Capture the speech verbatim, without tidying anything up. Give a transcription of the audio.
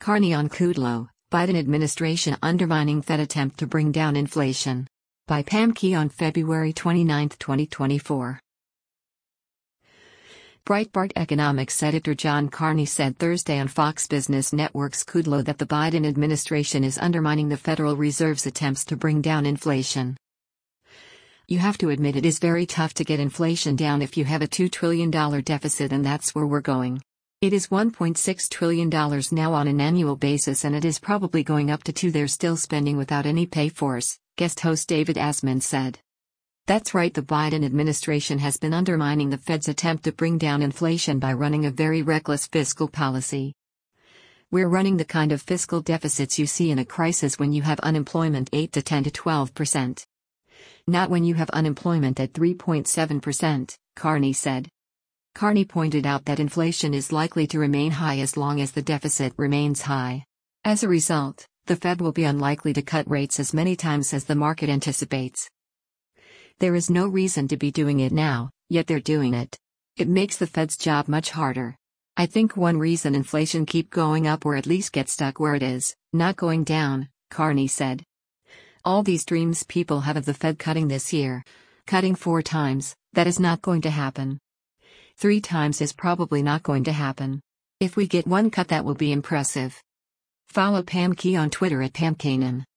Carney on Kudlow, Biden administration undermining Fed attempt to bring down inflation. By Pam Key on February twenty-ninth, twenty twenty-four. Breitbart economics editor John Carney said Thursday on Fox Business Network's Kudlow that the Biden administration is undermining the Federal Reserve's attempts to bring down inflation. You have to admit it is very tough to get inflation down if you have a two trillion dollars deficit, and that's where we're going. It is one point six trillion dollars now on an annual basis, and it is probably going up to two. They're still spending without any pay-force, guest host David Asman said. That's right, the Biden administration has been undermining the Fed's attempt to bring down inflation by running a very reckless fiscal policy. We're running the kind of fiscal deficits you see in a crisis when you have unemployment eight to ten to twelve percent. Not when you have unemployment at three point seven percent, Carney said. Carney pointed out that inflation is likely to remain high as long as the deficit remains high. As a result, the Fed will be unlikely to cut rates as many times as the market anticipates. There is no reason to be doing it now, yet they're doing it. It makes the Fed's job much harder. I think one reason inflation keep going up, or at least get stuck where it is, not going down, Carney said. All these dreams people have of the Fed cutting this year, cutting four times, that is not going to happen. Three times is probably not going to happen. If we get one cut, that will be impressive. Follow Pam Key on Twitter at Pam Kanan.